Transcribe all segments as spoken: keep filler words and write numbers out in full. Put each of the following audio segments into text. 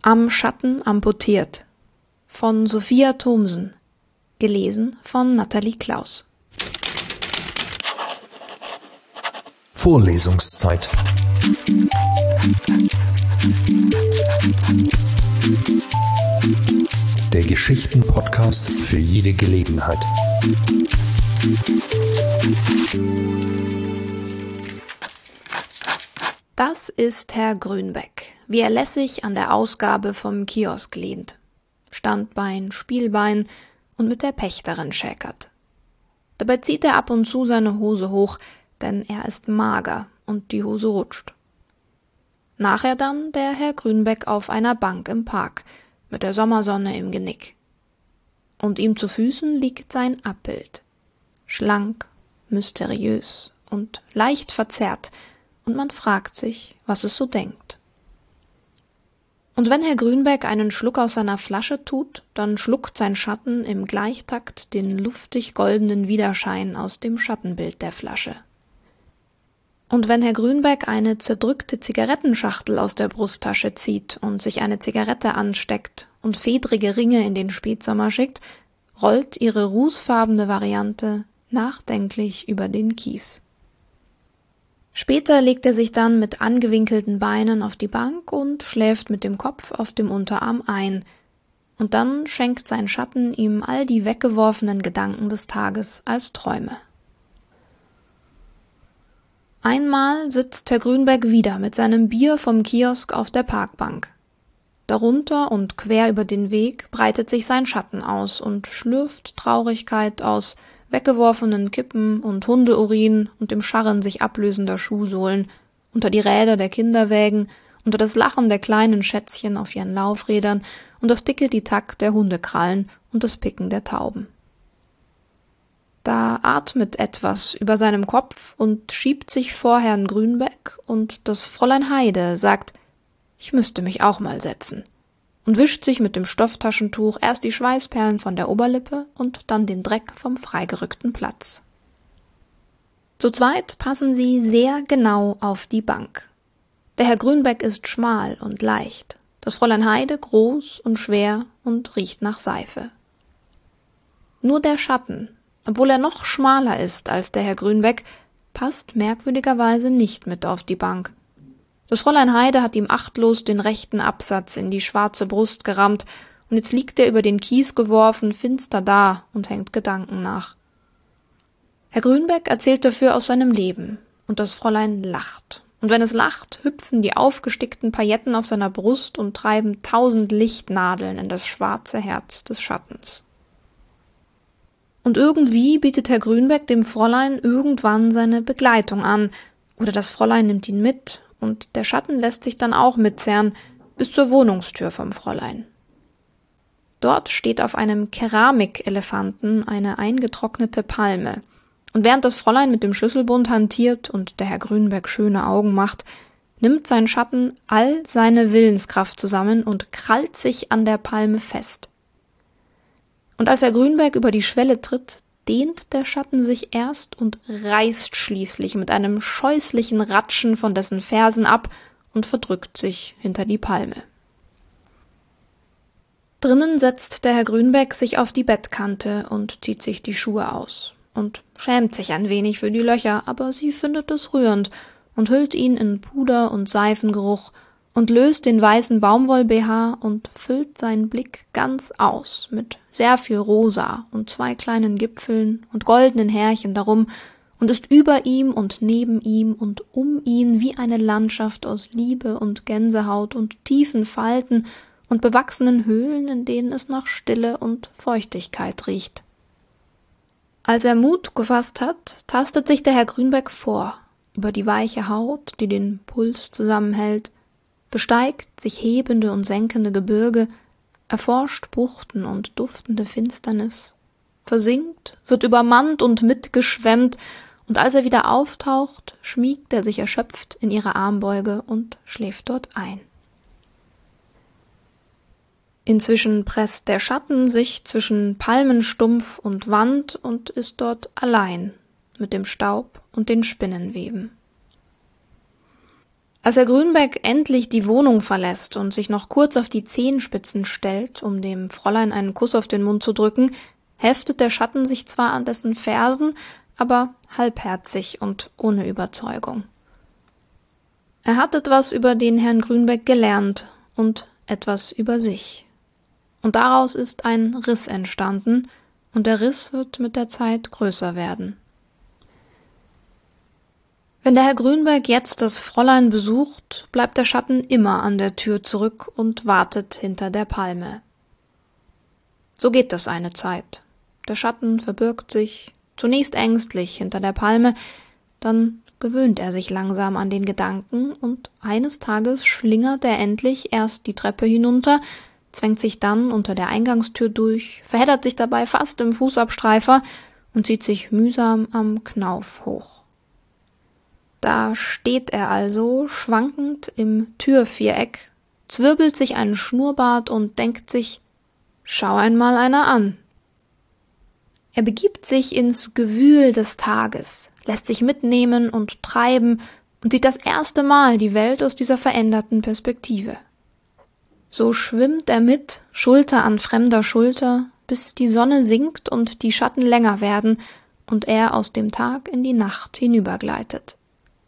Am Schatten amputiert von Sophia Thomsen, gelesen von Nathalie Klaus. Vorlesungszeit. Der Geschichten-Podcast für jede Gelegenheit. Das ist Herr Grünbeck, wie er lässig an der Ausgabe vom Kiosk lehnt. Standbein, Spielbein und mit der Pächterin schäkert. Dabei zieht er ab und zu seine Hose hoch, denn er ist mager und die Hose rutscht. Nachher dann der Herr Grünbeck auf einer Bank im Park, mit der Sommersonne im Genick. Und ihm zu Füßen liegt sein Abbild. Schlank, mysteriös und leicht verzerrt, und man fragt sich, was es so denkt. Und wenn Herr Grünbeck einen Schluck aus seiner Flasche tut, dann schluckt sein Schatten im Gleichtakt den luftig goldenen Widerschein aus dem Schattenbild der Flasche. Und wenn Herr Grünbeck eine zerdrückte Zigarettenschachtel aus der Brusttasche zieht und sich eine Zigarette ansteckt und fedrige Ringe in den Spätsommer schickt, rollt ihre rußfarbene Variante nachdenklich über den Kies. Später legt er sich dann mit angewinkelten Beinen auf die Bank und schläft mit dem Kopf auf dem Unterarm ein. Und dann schenkt sein Schatten ihm all die weggeworfenen Gedanken des Tages als Träume. Einmal sitzt Herr Grünbeck wieder mit seinem Bier vom Kiosk auf der Parkbank. Darunter und quer über den Weg breitet sich sein Schatten aus und schlürft Traurigkeit aus weggeworfenen Kippen und Hundeurin und dem Scharren sich ablösender Schuhsohlen, unter die Räder der Kinderwägen, unter das Lachen der kleinen Schätzchen auf ihren Laufrädern und das dicke Ditak der Hundekrallen und das Picken der Tauben. Da atmet etwas über seinem Kopf und schiebt sich vor Herrn Grünbeck, und das Fräulein Heide sagt, ich müsste mich auch mal setzen, und wischt sich mit dem Stofftaschentuch erst die Schweißperlen von der Oberlippe und dann den Dreck vom freigerückten Platz. Zu zweit passen sie sehr genau auf die Bank. Der Herr Grünbeck ist schmal und leicht, das Fräulein Heide groß und schwer und riecht nach Seife. Nur der Schatten, obwohl er noch schmaler ist als der Herr Grünbeck, passt merkwürdigerweise nicht mit auf die Bank. Das Fräulein Heide hat ihm achtlos den rechten Absatz in die schwarze Brust gerammt, und jetzt liegt er über den Kies geworfen, finster da und hängt Gedanken nach. Herr Grünbeck erzählt dafür aus seinem Leben, und das Fräulein lacht. Und wenn es lacht, hüpfen die aufgestickten Pailletten auf seiner Brust und treiben tausend Lichtnadeln in das schwarze Herz des Schattens. Und irgendwie bietet Herr Grünbeck dem Fräulein irgendwann seine Begleitung an, oder das Fräulein nimmt ihn mit, und der Schatten lässt sich dann auch mitzerren, bis zur Wohnungstür vom Fräulein. Dort steht auf einem Keramikelefanten eine eingetrocknete Palme, und während das Fräulein mit dem Schlüsselbund hantiert und der Herr Grünbeck schöne Augen macht, nimmt sein Schatten all seine Willenskraft zusammen und krallt sich an der Palme fest. Und als Herr Grünbeck über die Schwelle tritt, dehnt der Schatten sich erst und reißt schließlich mit einem scheußlichen Ratschen von dessen Fersen ab und verdrückt sich hinter die Palme. Drinnen setzt der Herr Grünbeck sich auf die Bettkante und zieht sich die Schuhe aus und schämt sich ein wenig für die Löcher, aber sie findet es rührend und hüllt ihn in Puder- und Seifengeruch und löst den weißen Baumwoll-B H und füllt seinen Blick ganz aus mit sehr viel Rosa und zwei kleinen Gipfeln und goldenen Härchen darum und ist über ihm und neben ihm und um ihn wie eine Landschaft aus Liebe und Gänsehaut und tiefen Falten und bewachsenen Höhlen, in denen es nach Stille und Feuchtigkeit riecht. Als er Mut gefasst hat, tastet sich der Herr Grünbeck vor, über die weiche Haut, die den Puls zusammenhält, besteigt sich hebende und senkende Gebirge, erforscht Buchten und duftende Finsternis, versinkt, wird übermannt und mitgeschwemmt, und als er wieder auftaucht, schmiegt er sich erschöpft in ihre Armbeuge und schläft dort ein. Inzwischen presst der Schatten sich zwischen Palmenstumpf und Wand und ist dort allein mit dem Staub und den Spinnenweben. Als Herr Grünbeck endlich die Wohnung verlässt und sich noch kurz auf die Zehenspitzen stellt, um dem Fräulein einen Kuss auf den Mund zu drücken, heftet der Schatten sich zwar an dessen Fersen, aber halbherzig und ohne Überzeugung. Er hat etwas über den Herrn Grünbeck gelernt und etwas über sich. Und daraus ist ein Riss entstanden, und der Riss wird mit der Zeit größer werden. Wenn der Herr Grünbeck jetzt das Fräulein besucht, bleibt der Schatten immer an der Tür zurück und wartet hinter der Palme. So geht das eine Zeit. Der Schatten verbirgt sich, zunächst ängstlich hinter der Palme, dann gewöhnt er sich langsam an den Gedanken und eines Tages schlingert er endlich erst die Treppe hinunter, zwängt sich dann unter der Eingangstür durch, verheddert sich dabei fast im Fußabstreifer und zieht sich mühsam am Knauf hoch. Da steht er also, schwankend im Türviereck, zwirbelt sich einen Schnurrbart und denkt sich, schau einmal einer an. Er begibt sich ins Gewühl des Tages, lässt sich mitnehmen und treiben und sieht das erste Mal die Welt aus dieser veränderten Perspektive. So schwimmt er mit, Schulter an fremder Schulter, bis die Sonne sinkt und die Schatten länger werden und er aus dem Tag in die Nacht hinübergleitet.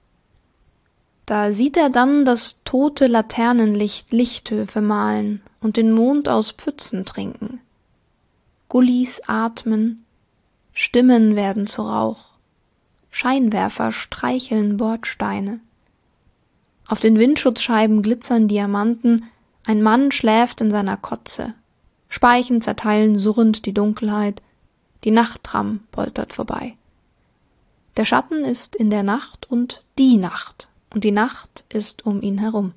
Da sieht er dann das tote Laternenlicht Lichthöfe malen und den Mond aus Pfützen trinken. Gullis atmen, Stimmen werden zu Rauch, Scheinwerfer streicheln Bordsteine. Auf den Windschutzscheiben glitzern Diamanten, ein Mann schläft in seiner Kotze, Speichen zerteilen surrend die Dunkelheit, die Nachttram poltert vorbei. Der Schatten ist in der Nacht und die Nacht. Und die Nacht ist um ihn herum.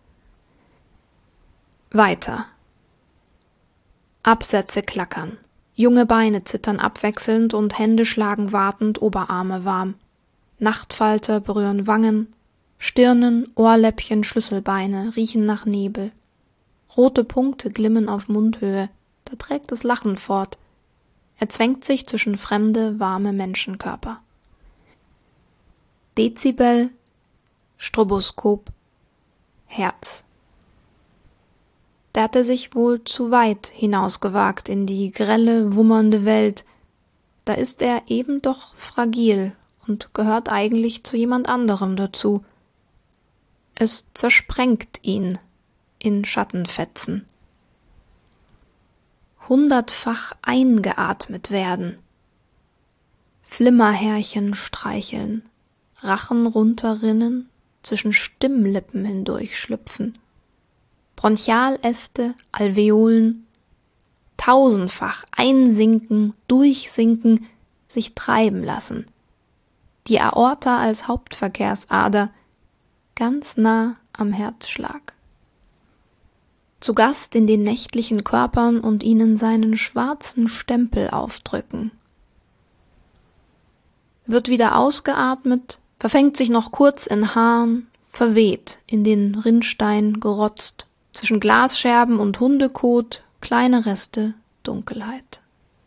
Weiter. Absätze klackern. Junge Beine zittern abwechselnd und Hände schlagen wartend Oberarme warm. Nachtfalter berühren Wangen. Stirnen, Ohrläppchen, Schlüsselbeine riechen nach Nebel. Rote Punkte glimmen auf Mundhöhe. Da trägt es Lachen fort. Er zwängt sich zwischen fremde, warme Menschenkörper. Dezibel, Stroboskop, Herz. Da hat er sich wohl zu weit hinausgewagt in die grelle, wummernde Welt. Da ist er eben doch fragil und gehört eigentlich zu jemand anderem dazu. Es zersprengt ihn in Schattenfetzen. Hundertfach eingeatmet werden. Flimmerhärchen streicheln, Rachen runterrinnen, zwischen Stimmlippen hindurchschlüpfen. Bronchialäste, Alveolen, tausendfach einsinken, durchsinken, sich treiben lassen. Die Aorta als Hauptverkehrsader, ganz nah am Herzschlag. Zu Gast in den nächtlichen Körpern und ihnen seinen schwarzen Stempel aufdrücken. Wird wieder ausgeatmet, verfängt sich noch kurz in Haaren, verweht, in den Rinnstein gerotzt, zwischen Glasscherben und Hundekot, kleine Reste Dunkelheit.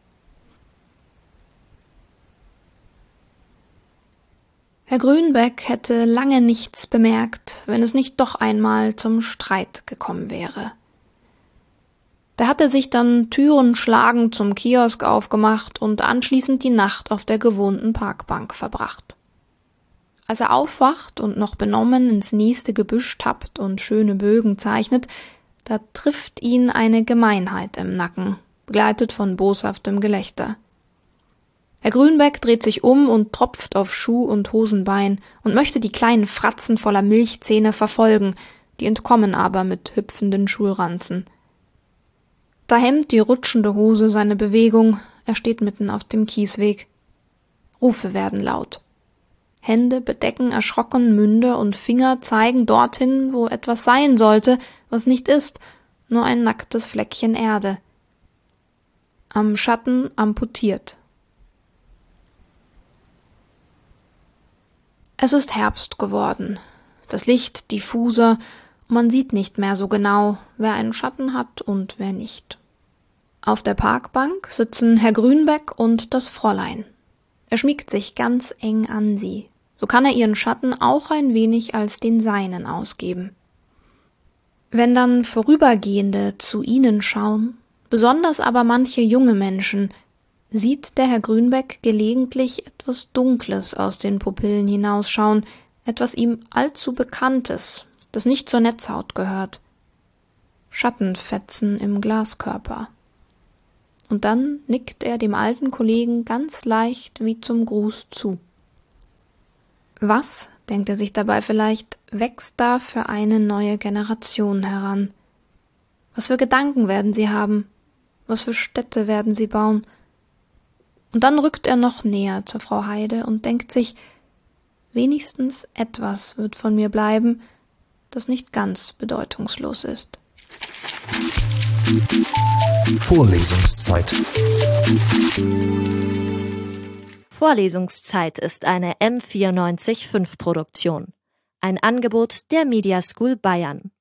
Herr Grünbeck hätte lange nichts bemerkt, wenn es nicht doch einmal zum Streit gekommen wäre. Da hat er sich dann Türen schlagend zum Kiosk aufgemacht und anschließend die Nacht auf der gewohnten Parkbank verbracht. Als er aufwacht und noch benommen ins nächste Gebüsch tappt und schöne Bögen zeichnet, da trifft ihn eine Gemeinheit im Nacken, begleitet von boshaftem Gelächter. Herr Grünbeck dreht sich um und tropft auf Schuh und Hosenbein und möchte die kleinen Fratzen voller Milchzähne verfolgen, die entkommen aber mit hüpfenden Schulranzen. Da hemmt die rutschende Hose seine Bewegung, er steht mitten auf dem Kiesweg. Rufe werden laut. Hände bedecken erschrocken Münder und Finger zeigen dorthin, wo etwas sein sollte, was nicht ist, nur ein nacktes Fleckchen Erde. Am Schatten amputiert. Es ist Herbst geworden, das Licht diffuser, und man sieht nicht mehr so genau, wer einen Schatten hat und wer nicht. Auf der Parkbank sitzen Herr Grünbeck und das Fräulein. Er schmiegt sich ganz eng an sie, so kann er ihren Schatten auch ein wenig als den seinen ausgeben. Wenn dann Vorübergehende zu ihnen schauen, besonders aber manche junge Menschen, sieht der Herr Grünbeck gelegentlich etwas Dunkles aus den Pupillen hinausschauen, etwas ihm allzu Bekanntes, das nicht zur Netzhaut gehört. Schattenfetzen im Glaskörper. Und dann nickt er dem alten Kollegen ganz leicht wie zum Gruß zu. Was, denkt er sich dabei vielleicht, wächst da für eine neue Generation heran? Was für Gedanken werden sie haben? Was für Städte werden sie bauen? Und dann rückt er noch näher zur Frau Heide und denkt sich, wenigstens etwas wird von mir bleiben, das nicht ganz bedeutungslos ist. Vorlesungszeit. Vorlesungszeit ist eine M vierundneunzig Komma fünf Produktion. Ein Angebot der Media School Bayern.